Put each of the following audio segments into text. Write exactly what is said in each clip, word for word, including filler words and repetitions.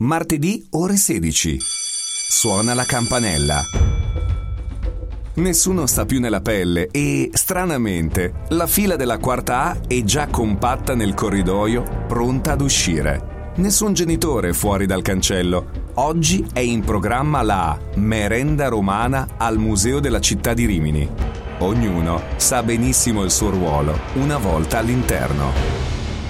Martedì ore sedici. Suona la campanella. Nessuno sta più nella pelle e, stranamente, la fila della quarta A è già compatta nel corridoio, pronta ad uscire. Nessun genitore fuori dal cancello. Oggi è in programma la merenda romana al Museo della città di Rimini. Ognuno sa benissimo il suo ruolo, una volta all'interno.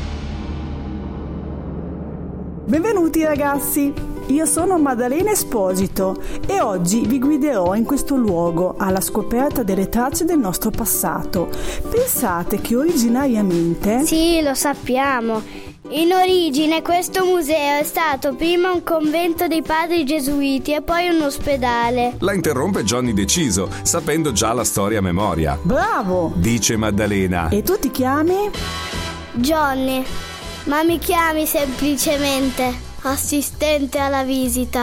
Benvenuti ragazzi, io sono Maddalena Esposito e oggi vi guiderò in questo luogo alla scoperta delle tracce del nostro passato. Pensate che originariamente... Sì, lo sappiamo. In origine questo museo è stato prima un convento dei padri gesuiti e poi un ospedale. La interrompe Johnny deciso, sapendo già la storia a memoria. Bravo! Dice Maddalena. E tu ti chiami? Johnny, ma mi chiami semplicemente assistente alla visita.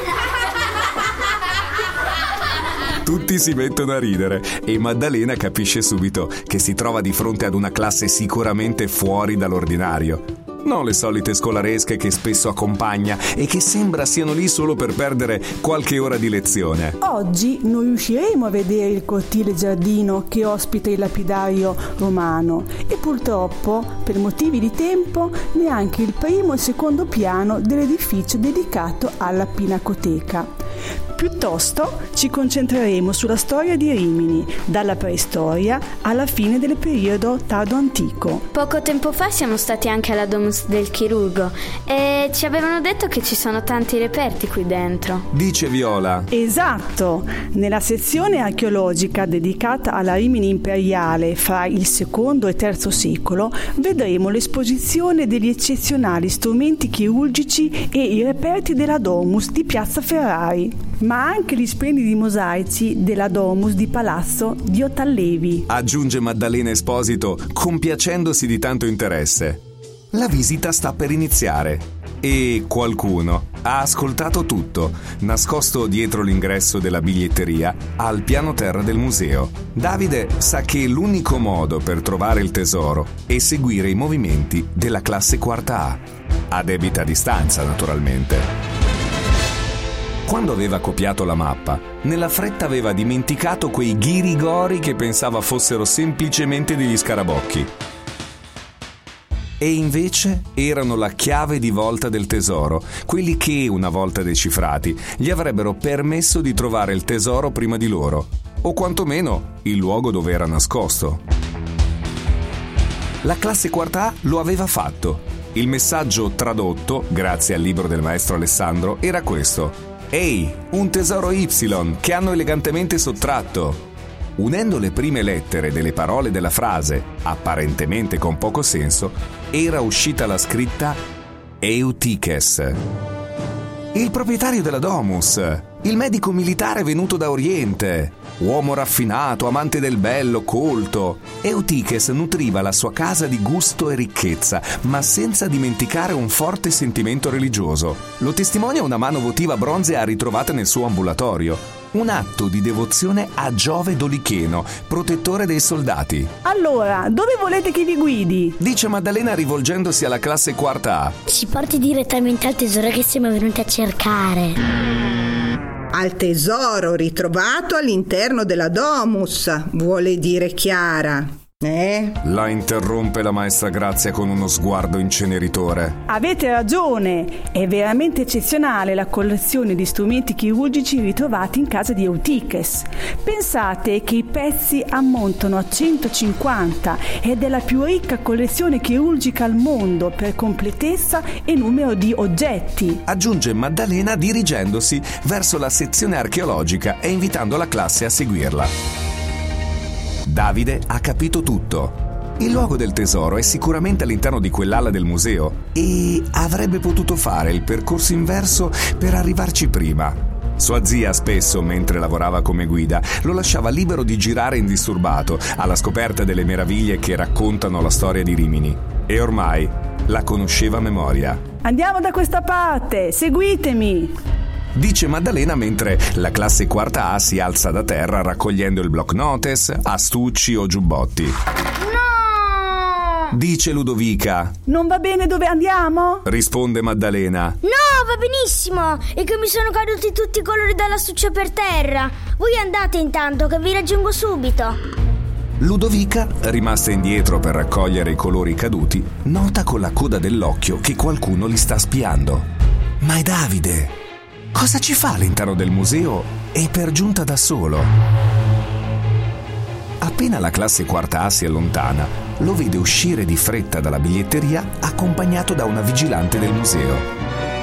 Tutti si mettono a ridere e Maddalena capisce subito che si trova di fronte ad una classe sicuramente fuori dall'ordinario. Non le solite scolaresche che spesso accompagna e che sembra siano lì solo per perdere qualche ora di lezione. Oggi non riusciremo a vedere il cortile giardino che ospita il lapidario romano e purtroppo, per motivi di tempo, neanche il primo e secondo piano dell'edificio dedicato alla Pinacoteca. Piuttosto ci concentreremo sulla storia di Rimini, dalla preistoria alla fine del periodo tardo-antico. Poco tempo fa siamo stati anche alla Domus del Chirurgo e ci avevano detto che ci sono tanti reperti qui dentro. Dice Viola. Esatto! Nella sezione archeologica dedicata alla Rimini imperiale fra il secondo e terzo secolo vedremo l'esposizione degli eccezionali strumenti chirurgici e i reperti della Domus di Piazza Ferrari, ma anche gli splendidi mosaici della Domus di Palazzo di Otallevi. Aggiunge Maddalena Esposito, compiacendosi di tanto interesse. La visita sta per iniziare e qualcuno ha ascoltato tutto, nascosto dietro l'ingresso della biglietteria al piano terra del museo. Davide sa che l'unico modo per trovare il tesoro è seguire i movimenti della classe quarta A, a debita distanza naturalmente. Quando aveva copiato la mappa, nella fretta aveva dimenticato quei ghirigori che pensava fossero semplicemente degli scarabocchi. E invece erano la chiave di volta del tesoro, quelli che, una volta decifrati, gli avrebbero permesso di trovare il tesoro prima di loro, o quantomeno il luogo dove era nascosto. La classe quarta A lo aveva fatto. Il messaggio tradotto, grazie al libro del maestro Alessandro, era questo: Ehi, un tesoro Y che hanno elegantemente sottratto. Unendo le prime lettere delle parole della frase, apparentemente con poco senso, era uscita la scritta Eutiches. Il proprietario della Domus, il medico militare venuto da Oriente, uomo raffinato, amante del bello, colto. Eutiches nutriva la sua casa di gusto e ricchezza, ma senza dimenticare un forte sentimento religioso. Lo testimonia una mano votiva bronzea ritrovata nel suo ambulatorio. Un atto di devozione a Giove Dolicheno, protettore dei soldati. Allora, dove volete che vi guidi? Dice Maddalena rivolgendosi alla classe quarta A. Ci porti direttamente al tesoro che siamo venuti a cercare. Al tesoro ritrovato all'interno della Domus, vuole dire Chiara. Eh? La interrompe la maestra Grazia con uno sguardo inceneritore. Avete ragione, è veramente eccezionale la collezione di strumenti chirurgici ritrovati in casa di Eutiches. Pensate che i pezzi ammontano a centocinquanta ed è la più ricca collezione chirurgica al mondo per completezza e numero di oggetti. Aggiunge Maddalena dirigendosi verso la sezione archeologica e invitando la classe a seguirla. Davide ha capito tutto. Il luogo del tesoro è sicuramente all'interno di quell'ala del museo e avrebbe potuto fare il percorso inverso per arrivarci prima. Sua zia spesso, mentre lavorava come guida, lo lasciava libero di girare indisturbato alla scoperta delle meraviglie che raccontano la storia di Rimini. E ormai la conosceva a memoria. Andiamo da questa parte, seguitemi! Dice Maddalena mentre la classe quarta A si alza da terra raccogliendo il block notice, astucci o giubbotti. No! dice Ludovica. Non va bene dove andiamo? Risponde Maddalena. No, va benissimo. È che mi sono caduti tutti i colori dall'astuccia per terra. Voi andate intanto che vi raggiungo subito. Ludovica, rimasta indietro per raccogliere i colori caduti, nota con la coda dell'occhio che qualcuno li sta spiando. Ma è Davide! Cosa ci fa all'interno del museo e per giunta da solo? Appena la classe quarta A si allontana, lo vede uscire di fretta dalla biglietteria accompagnato da una vigilante del museo.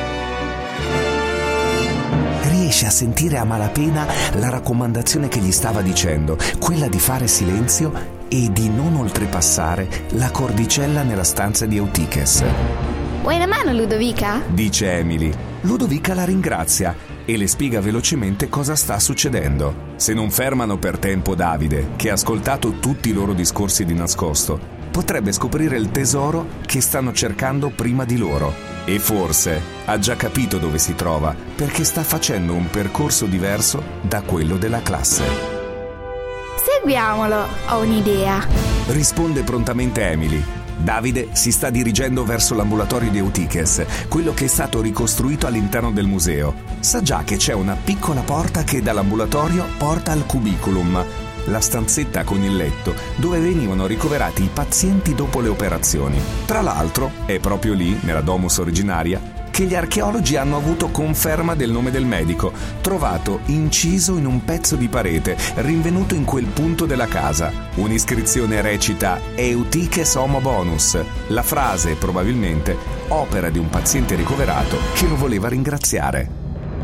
Riesce a sentire a malapena la raccomandazione che gli stava dicendo, quella di fare silenzio e di non oltrepassare la cordicella nella stanza di Eutiches. Vuoi una mano, Ludovica? Dice Emily. Ludovica la ringrazia e le spiega velocemente cosa sta succedendo. Se non fermano per tempo Davide, che ha ascoltato tutti i loro discorsi di nascosto, potrebbe scoprire il tesoro che stanno cercando prima di loro. E forse ha già capito dove si trova, perché sta facendo un percorso diverso da quello della classe. Seguiamolo, ho un'idea. Risponde prontamente Emily. Davide si sta dirigendo verso l'ambulatorio di Eutiches, quello che è stato ricostruito all'interno del museo. Sa già che c'è una piccola porta che dall'ambulatorio porta al cubiculum, la stanzetta con il letto dove venivano ricoverati i pazienti dopo le operazioni. Tra l'altro è proprio lì, nella domus originaria, che gli archeologi hanno avuto conferma del nome del medico, trovato inciso in un pezzo di parete, rinvenuto in quel punto della casa. Un'iscrizione recita Eutiches homo bonus. La frase, probabilmente, opera di un paziente ricoverato che lo voleva ringraziare.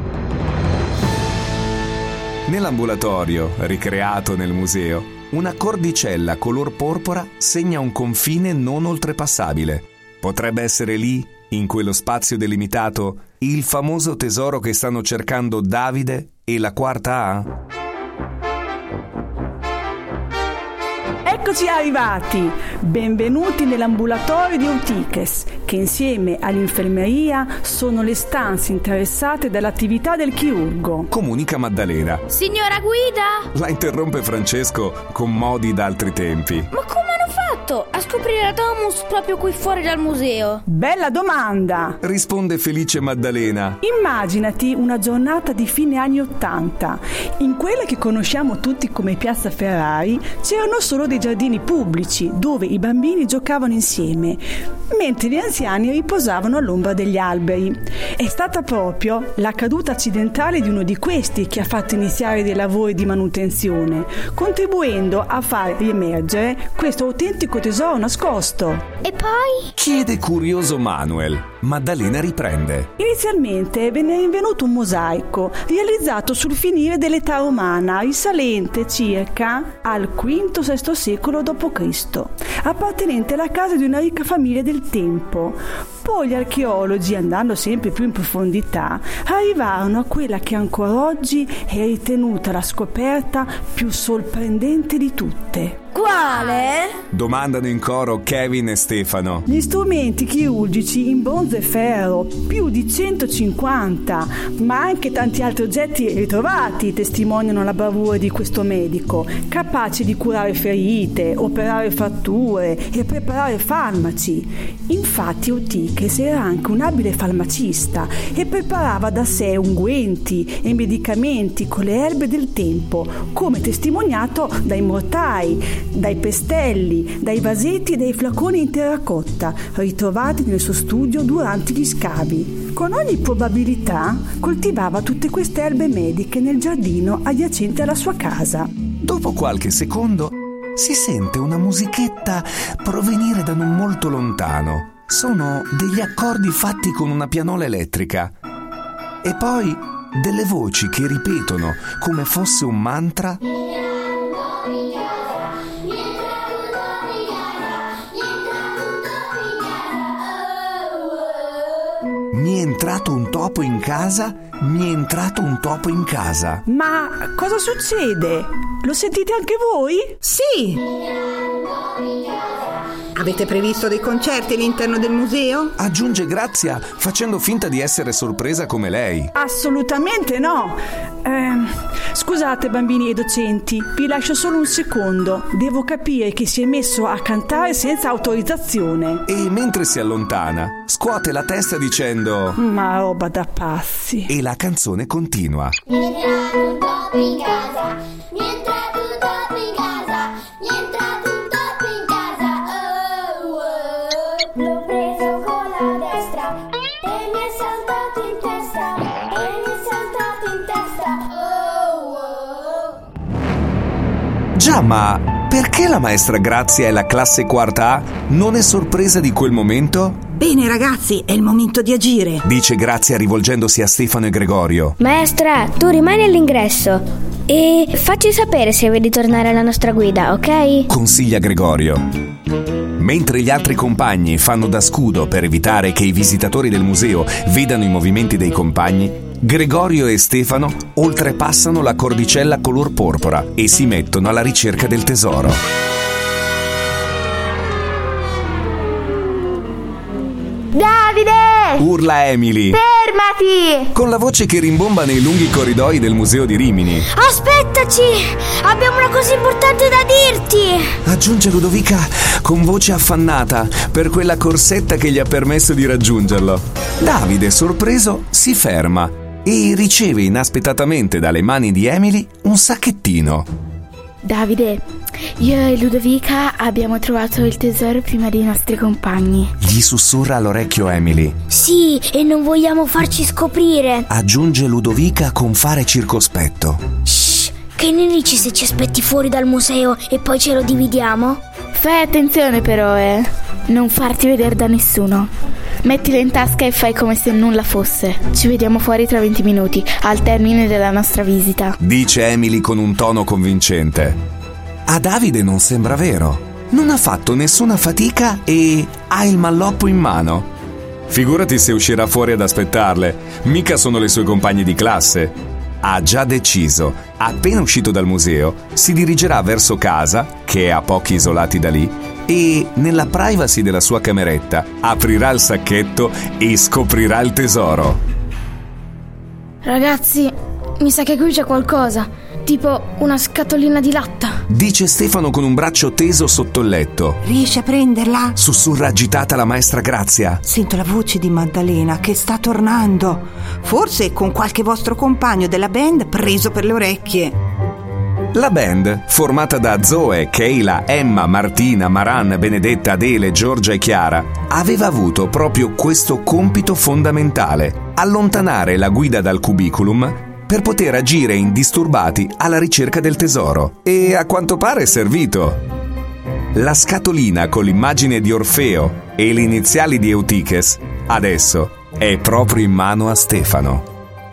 Nell'ambulatorio, ricreato nel museo, una cordicella color porpora segna un confine non oltrepassabile. Potrebbe essere lì, in quello spazio delimitato, il famoso tesoro che stanno cercando Davide e la quarta A? Eccoci arrivati! Benvenuti nell'ambulatorio di Eutiches, che insieme all'infermeria sono le stanze interessate dall'attività del chirurgo. Comunica Maddalena. Signora guida? La interrompe Francesco con modi d'altri tempi. Ma come hanno fatto a scoprire la domus proprio qui fuori dal museo? Bella domanda! Risponde felice Maddalena. Immaginati una giornata di fine anni Ottanta. In quella che conosciamo tutti come Piazza Ferrari c'erano solo dei giardini pubblici dove i bambini giocavano insieme, mentre gli anziani riposavano all'ombra degli alberi. È stata proprio la caduta accidentale di uno di questi che ha fatto iniziare dei lavori di manutenzione, contribuendo a far riemergere questo autentico tesoro nascosto. E poi? Chiede curioso Manuel. Maddalena riprende. Inizialmente venne rinvenuto un mosaico realizzato sul finire dell'età romana, risalente circa al quinto sesto secolo dopo Cristo, appartenente alla casa di una ricca famiglia del tempo. Poi gli archeologi, andando sempre più in profondità, arrivarono a quella che ancora oggi è ritenuta la scoperta più sorprendente di tutte. Quale? Domandano in coro Kevin e Stefano. Gli strumenti chirurgici in bronzo e ferro, più di centocinquanta, ma anche tanti altri oggetti ritrovati testimoniano la bravura di questo medico, capace di curare ferite, operare fratture e preparare farmaci. Infatti Eutiches era anche un abile farmacista e preparava da sé unguenti e medicamenti con le erbe del tempo, come testimoniato dai mortai, dai pestelli, dai vasetti e dai flaconi in terracotta ritrovati nel suo studio durante gli scavi. Con ogni probabilità coltivava tutte queste erbe mediche nel giardino adiacente alla sua casa. Dopo qualche secondo si sente una musichetta provenire da non molto lontano. Sono degli accordi fatti con una pianola elettrica e poi delle voci che ripetono come fosse un mantra. Mi è entrato un topo in casa, mi è entrato un topo in casa. Ma cosa succede? Lo sentite anche voi? Sì! Avete previsto dei concerti all'interno del museo? Aggiunge Grazia, facendo finta di essere sorpresa come lei. Assolutamente no. Eh, scusate bambini e docenti, vi lascio solo un secondo. Devo capire chi si è messo a cantare senza autorizzazione. E mentre si allontana, scuote la testa dicendo: ma roba da pazzi. E la canzone continua. Mi è entrato un topo in casa, mi è entrato un topo in casa, mi è entrato un topo in casa, oh, oh. L'ho preso con la destra e mi è saltato in testa, e mi è saltato in testa, oh, oh. Già, ma perché la maestra Grazia e la classe quarta A non è sorpresa di quel momento? Bene ragazzi, è il momento di agire, dice Grazia rivolgendosi a Stefano e Gregorio. Maestra, tu rimani all'ingresso e facci sapere se vuoi ritornare alla nostra guida, ok? Consiglia Gregorio. Mentre gli altri compagni fanno da scudo per evitare che i visitatori del museo vedano i movimenti dei compagni, Gregorio e Stefano oltrepassano la cordicella color porpora e si mettono alla ricerca del tesoro. Davide! Urla Emily. Fermati! Con la voce che rimbomba nei lunghi corridoi del museo di Rimini. Aspettaci! Abbiamo una cosa importante da dirti! Aggiunge Ludovica con voce affannata per quella corsetta che gli ha permesso di raggiungerlo. Davide, sorpreso, si ferma e riceve inaspettatamente dalle mani di Emily un sacchettino. Davide, io e Ludovica abbiamo trovato il tesoro prima dei nostri compagni. Gli sussurra all'orecchio Emily. Sì, e non vogliamo farci scoprire. Aggiunge Ludovica con fare circospetto. Shh, che ne dici se ci aspetti fuori dal museo e poi ce lo dividiamo? Fai attenzione però, eh. Non farti vedere da nessuno. Mettila in tasca e fai come se nulla fosse. Ci vediamo fuori tra venti minuti, al termine della nostra visita, dice Emily con un tono convincente. A Davide non sembra vero. Non ha fatto nessuna fatica e ha il malloppo in mano. Figurati se uscirà fuori ad aspettarle. Mica sono le sue compagne di classe. Ha già deciso. Appena uscito dal museo, si dirigerà verso casa, che è a pochi isolati da lì, e nella privacy della sua cameretta aprirà il sacchetto e scoprirà il tesoro. Ragazzi, mi sa che qui c'è qualcosa, tipo una scatolina di latta, dice Stefano con un braccio teso sotto il letto. Riesci a prenderla? Sussurra agitata la maestra Grazia. Sento la voce di Maddalena che sta tornando, forse con qualche vostro compagno della band preso per le orecchie. La band, formata da Zoe, Keila, Emma, Martina, Maran, Benedetta, Adele, Giorgia e Chiara, aveva avuto proprio questo compito fondamentale: allontanare la guida dal cubiculum per poter agire indisturbati alla ricerca del tesoro. E a quanto pare è servito. La scatolina con l'immagine di Orfeo e le iniziali di Eutiches adesso è proprio in mano a Stefano.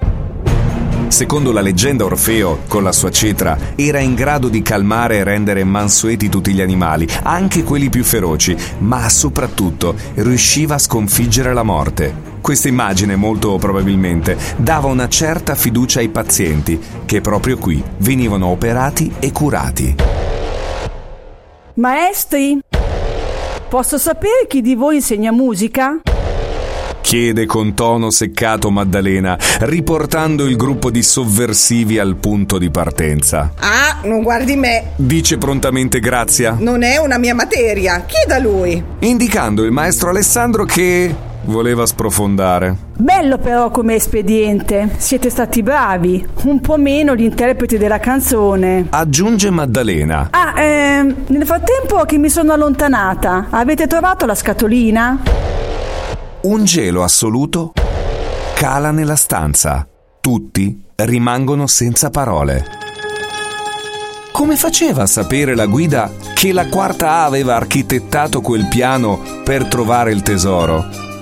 Secondo la leggenda, Orfeo, con la sua cetra, era in grado di calmare e rendere mansueti tutti gli animali, anche quelli più feroci, ma soprattutto riusciva a sconfiggere la morte. Questa immagine, molto probabilmente, dava una certa fiducia ai pazienti, che proprio qui venivano operati e curati. Maestri, posso sapere chi di voi insegna musica? Chiede con tono seccato Maddalena, riportando il gruppo di sovversivi al punto di partenza. Ah, non guardi me, dice prontamente Grazia. Non è una mia materia, chieda lui. Indicando il maestro Alessandro che voleva sprofondare. Bello però come espediente, siete stati bravi, un po' meno gli interpreti della canzone, aggiunge Maddalena. Ah, ehm, nel frattempo che mi sono allontanata, avete trovato la scatolina? Un gelo assoluto cala nella stanza. Tutti rimangono senza parole. Come faceva a sapere la guida che la quarta A aveva architettato quel piano per trovare il tesoro?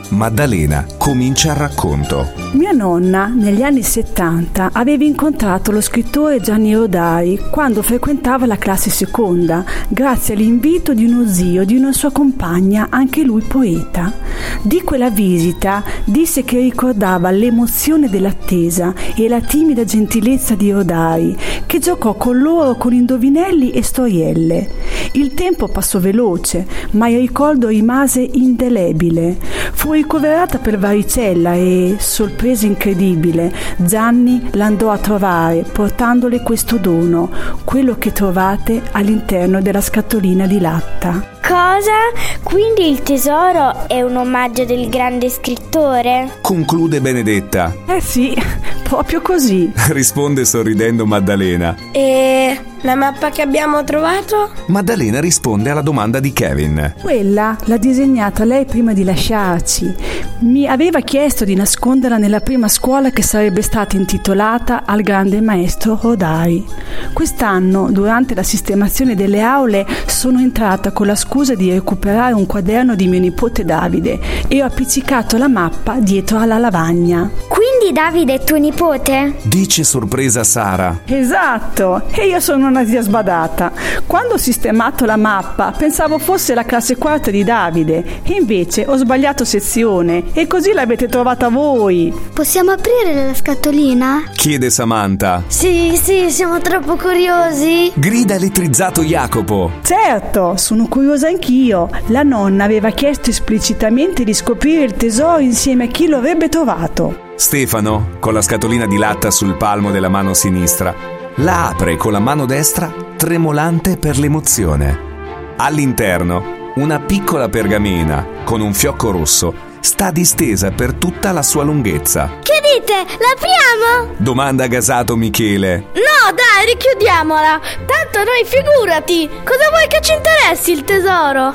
Maddalena comincia il racconto. Mia nonna, negli anni settanta, aveva incontrato lo scrittore Gianni Rodari quando frequentava la classe seconda, grazie all'invito di uno zio di una sua compagna, anche lui poeta. Di quella visita disse che ricordava l'emozione dell'attesa e la timida gentilezza di Rodari, che giocò con loro con indovinelli e storielle. Il tempo passò veloce, ma il ricordo rimase indelebile. Fu ricoverata per varicella e, sorpresa incredibile, Gianni l'andò a trovare portandole questo dono, quello che trovate all'interno della scatolina di latta. Cosa? Quindi il tesoro è un omaggio del grande scrittore? Conclude Benedetta. Eh sì, proprio così. Risponde sorridendo Maddalena. E la mappa che abbiamo trovato? Maddalena risponde alla domanda di Kevin. Quella l'ha disegnata lei prima di lasciarci. Mi aveva chiesto di nasconderla nella prima scuola che sarebbe stata intitolata al grande maestro Rodari. Quest'anno, durante la sistemazione delle aule, sono entrata con la scusa di recuperare un quaderno di mio nipote Davide e ho appiccicato la mappa dietro alla lavagna. Quindi Davide è tuo nipote? Dice sorpresa Sara. Esatto, e io sono una zia sbadata. Quando ho sistemato la mappa pensavo fosse la classe quarta di Davide e invece ho sbagliato sezione e così l'avete trovata voi. Possiamo aprire la scatolina? Chiede Samantha. Sì, sì, siamo troppo curiosi. Grida elettrizzato Jacopo. Certo, sono curiosa anch'io. La nonna aveva chiesto esplicitamente di scoprire il tesoro insieme a chi lo avrebbe trovato. Stefano, con la scatolina di latta sul palmo della mano sinistra, la apre con la mano destra, tremolante per l'emozione. All'interno, una piccola pergamena con un fiocco rosso sta distesa per tutta la sua lunghezza. Che dite? L'apriamo? Domanda gasato Michele. No, dai, richiudiamola. Tanto noi, figurati. Cosa vuoi che ci interessi il tesoro?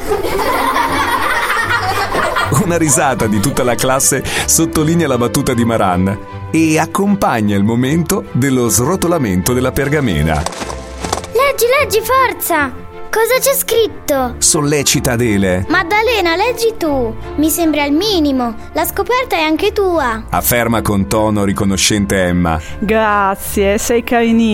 Una risata di tutta la classe sottolinea la battuta di Maran e accompagna il momento dello srotolamento della pergamena. Leggi, leggi, forza! Cosa c'è scritto? Sollecita Adele. Maddalena, leggi tu. Mi sembra il minimo. La scoperta è anche tua. Afferma con tono riconoscente Emma. Grazie, sei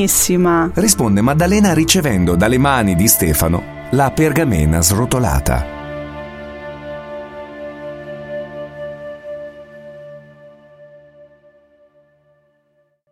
carinissima. Risponde Maddalena ricevendo dalle mani di Stefano la pergamena srotolata.